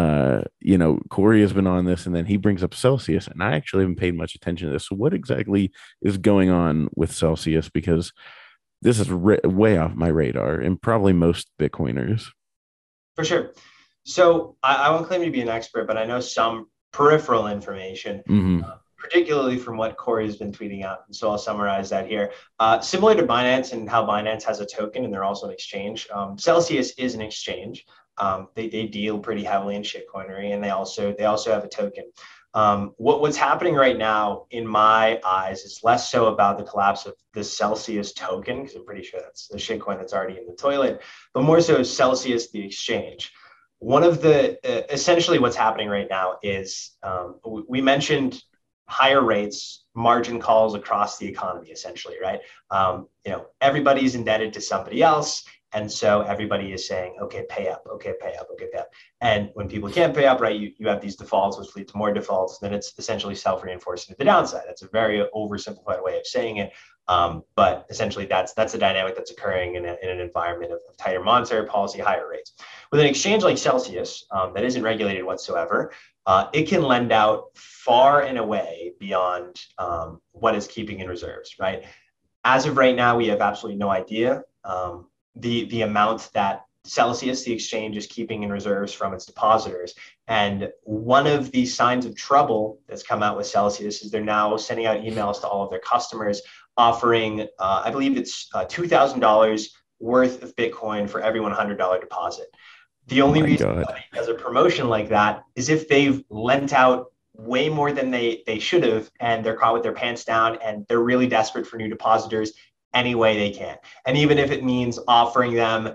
Corey has been on this, and then he brings up Celsius, and I actually haven't paid much attention to this. So what exactly is going on with Celsius? Because this is way off my radar, and probably most Bitcoiners. For sure. So I won't claim to be an expert, but I know some peripheral information, Mm-hmm. particularly from what Corey has been tweeting out. And so I'll summarize that here. Similar to Binance and how Binance has a token and they're also an exchange, Celsius is an exchange. They deal pretty heavily in shitcoinery, and they also have a token. What's happening right now, in my eyes, is less so about the collapse of the Celsius token, because I'm pretty sure that's the shitcoin that's already in the toilet, but more so Celsius, the exchange. One of the essentially what's happening right now is we mentioned higher rates, margin calls across the economy, essentially, right? Everybody's indebted to somebody else. And so everybody is saying, okay, pay up, okay, pay up, okay, pay up. And when people can't pay up, right, you have these defaults, which lead to more defaults. Then it's essentially self-reinforcing to the downside. That's a very oversimplified way of saying it. But essentially, that's a dynamic that's occurring in an environment of tighter monetary policy, higher rates. With an exchange like Celsius that isn't regulated whatsoever, it can lend out far and away beyond what is keeping in reserves, right? As of right now, we have absolutely no idea the amount that Celsius, the exchange, is keeping in reserves from its depositors. And one of the signs of trouble that's come out with Celsius is they're now sending out emails to all of their customers offering, I believe it's $2,000 worth of Bitcoin for every $100 deposit. The Oh only my reason God. somebody does a promotion like that is if they've lent out way more than they should have, and they're caught with their pants down, and they're really desperate for new depositors any way they can. And even if it means offering them,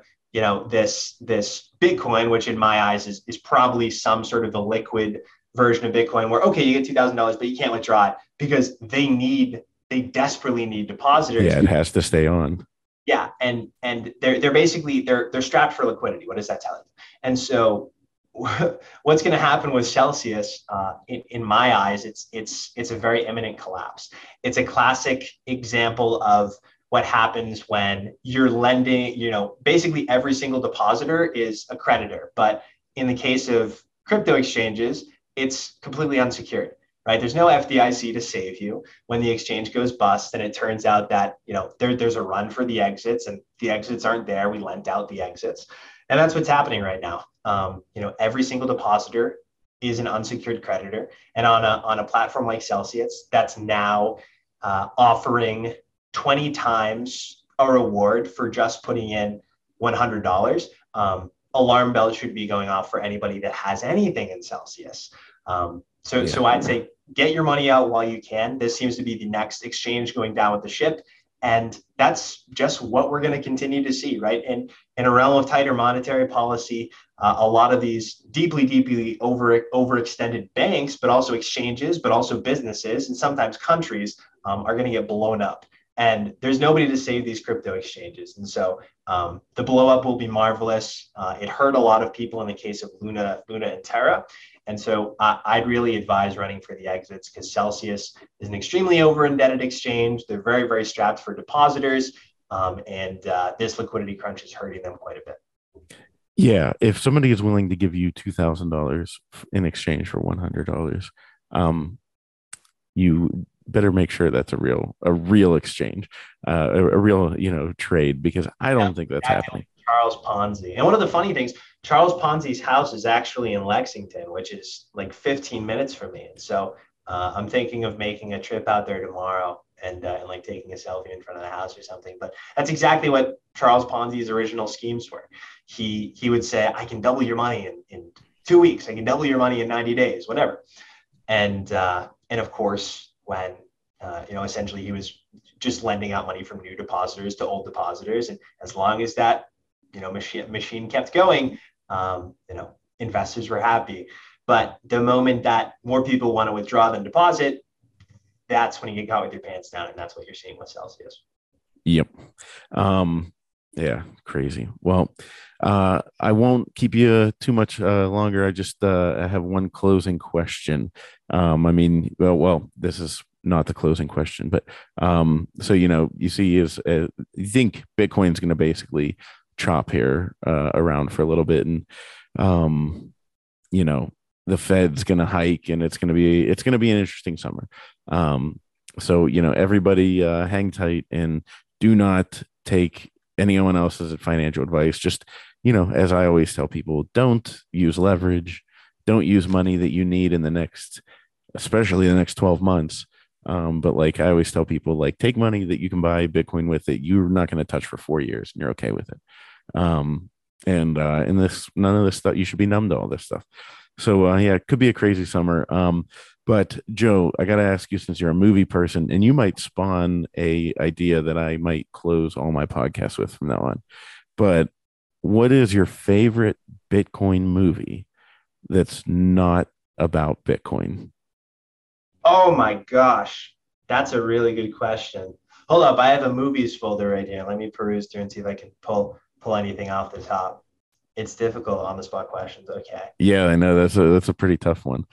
this Bitcoin, which in my eyes is probably some sort of the liquid version of Bitcoin, where okay, you get $2,000, but you can't withdraw it because they desperately need depositors. Yeah, it has to stay on. Yeah, and they're basically they're strapped for liquidity. What does that tell you? And so what's going to happen with Celsius, in my eyes, it's a very imminent collapse. It's a classic example of what happens when you're lending. Basically every single depositor is a creditor, but in the case of crypto exchanges, it's completely unsecured. Right? There's no FDIC to save you when the exchange goes bust, and it turns out that there's a run for the exits, and the exits aren't there. We lent out the exits, and that's what's happening right now. Every single depositor is an unsecured creditor, and on a platform like Celsius, that's now offering 20 times a reward for just putting in $100. Alarm bells should be going off for anybody that has anything in Celsius. So Yeah. I'd say get your money out while you can. This seems to be the next exchange going down with the ship. And that's just what we're going to continue to see, right? And in a realm of tighter monetary policy, a lot of these deeply, deeply overextended banks, but also exchanges, but also businesses, and sometimes countries are going to get blown up. And there's nobody to save these crypto exchanges. And so the blow up will be marvelous. It hurt a lot of people in the case of Luna and Terra. And so I'd really advise running for the exits, because Celsius is an extremely over indebted exchange. They're very, very strapped for depositors. And this liquidity crunch is hurting them quite a bit. Yeah. If somebody is willing to give you $2,000 in exchange for $100, you better make sure that's a real exchange, a real trade, because I Yeah, don't think that's happening. Charles Ponzi. And one of the funny things, Charles Ponzi's house is actually in Lexington, which is like 15 minutes from me. And so I'm thinking of making a trip out there tomorrow and like taking a selfie in front of the house or something. But that's exactly what Charles Ponzi's original schemes were. He would say, I can double your money in 2 weeks. I can double your money in 90 days, whatever. And of course, when essentially he was just lending out money from new depositors to old depositors, and as long as that machine kept going, investors were happy. But the moment that more people want to withdraw than deposit, that's when you get caught with your pants down, and that's what you're seeing with Celsius. Yep. Yeah, crazy. Well, I won't keep you too much longer. I have one closing question. This is not the closing question, but so you see, you think Bitcoin's going to basically chop here around for a little bit, and the Fed's going to hike, and it's going to be an interesting summer. So everybody hang tight and do not take anyone else's financial advice. Just as I always tell people, don't use leverage, don't use money that you need especially the next 12 months. But like I always tell people, like, take money that you can buy Bitcoin with that you're not going to touch for 4 years and you're okay with it. And none of this stuff, you should be numb to all this stuff. So yeah, it could be a crazy summer. But Joe, I got to ask you, since you're a movie person, and you might spawn a idea that I might close all my podcasts with from now on. But what is your favorite Bitcoin movie that's not about Bitcoin? Oh my gosh, that's a really good question. Hold up, I have a movies folder right here. Let me peruse through and see if I can pull anything off the top. It's difficult on the spot questions. Okay. Yeah, I know that's a pretty tough one.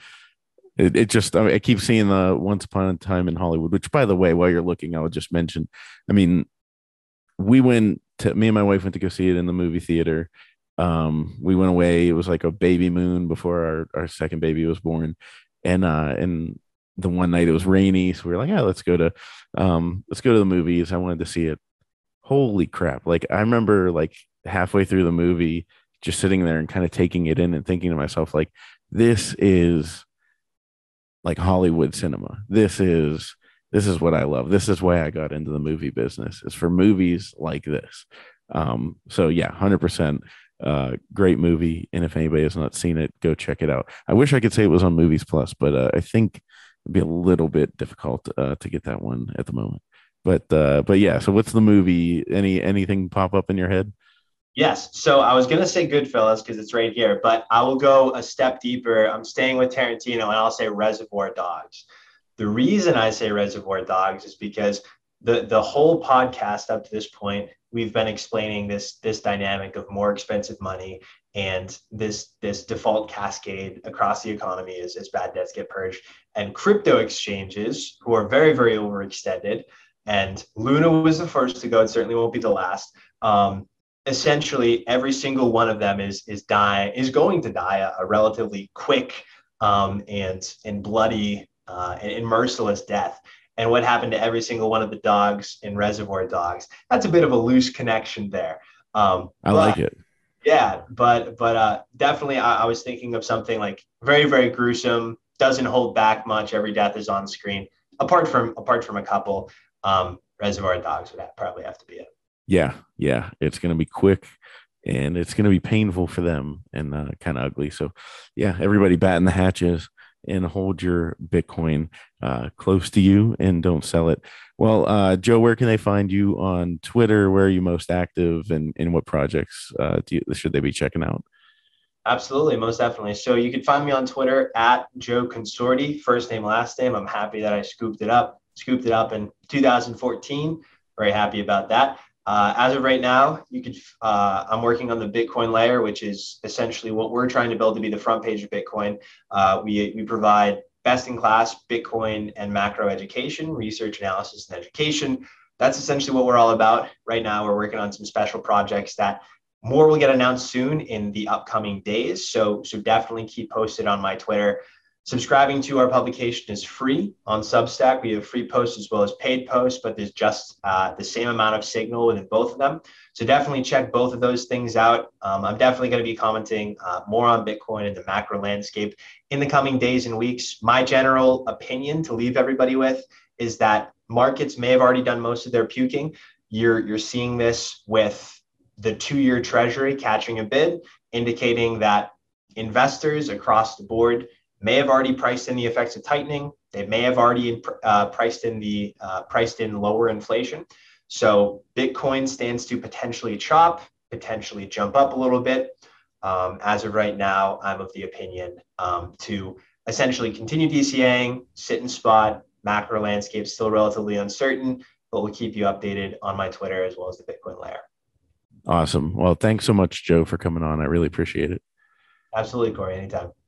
I keep seeing the Once Upon a Time in Hollywood, which, by the way, while you're looking, I would just mention, I mean, me and my wife went to go see it in the movie theater. We went away. It was like a baby moon before our second baby was born. And the one night it was rainy. So we were like, yeah, let's go to the movies. I wanted to see it. Holy crap. Like, I remember like halfway through the movie, just sitting there and kind of taking it in and thinking to myself, like, this is like Hollywood cinema. This is what I love. This is why I got into the movie business, is for movies like this. So yeah, 100%. Great movie. And if anybody has not seen it, go check it out. I wish I could say it was on Movies Plus, but I think it'd be a little bit difficult to get that one at the moment. But yeah. So what's the movie? Anything pop up in your head? Yes. So I was going to say Goodfellas because it's right here, but I will go a step deeper. I'm staying with Tarantino and I'll say Reservoir Dogs. The reason I say Reservoir Dogs is because the whole podcast up to this point, we've been explaining this dynamic of more expensive money and this default cascade across the economy as bad debts get purged, and crypto exchanges who are very, very overextended. And Luna was the first to go. It certainly won't be the last. Essentially, every single one of them is going to die a relatively quick and bloody and merciless death. And what happened to every single one of the dogs in Reservoir Dogs? That's a bit of a loose connection there. I like it. Yeah, but definitely, I was thinking of something like very, very gruesome. Doesn't hold back much. Every death is on screen. Apart from a couple, Reservoir Dogs would probably have to be it. Yeah, it's going to be quick and it's going to be painful for them and kind of ugly. So, yeah, everybody batten the hatches and hold your Bitcoin close to you and don't sell it. Well, Joe, where can they find you on Twitter? Where are you most active, and in what projects should they be checking out? Absolutely, most definitely. So you can find me on Twitter at Joe Consorti, first name, last name. I'm happy that I scooped it up in 2014. Very happy about that. As of right now, I'm working on the Bitcoin layer, which is essentially what we're trying to build to be the front page of Bitcoin. We provide best-in-class Bitcoin and macro education, research, analysis, and education. That's essentially what we're all about. Right now, we're working on some special projects that more will get announced soon in the upcoming days. So definitely keep posted on my Twitter. Subscribing to our publication is free on Substack. We have free posts as well as paid posts, but there's just the same amount of signal within both of them. So definitely check both of those things out. I'm definitely going to be commenting more on Bitcoin and the macro landscape in the coming days and weeks. My general opinion to leave everybody with is that markets may have already done most of their puking. You're seeing this with the 2-year treasury catching a bid, indicating that investors across the board may have already priced in the effects of tightening. They may have already priced in lower inflation. So Bitcoin stands to potentially chop, potentially jump up a little bit. As of right now, I'm of the opinion to essentially continue DCAing, sit in spot. Macro landscape still relatively uncertain, but we'll keep you updated on my Twitter as well as the Bitcoin Layer. Awesome. Well, thanks so much, Joe, for coming on. I really appreciate it. Absolutely, Corey. Anytime.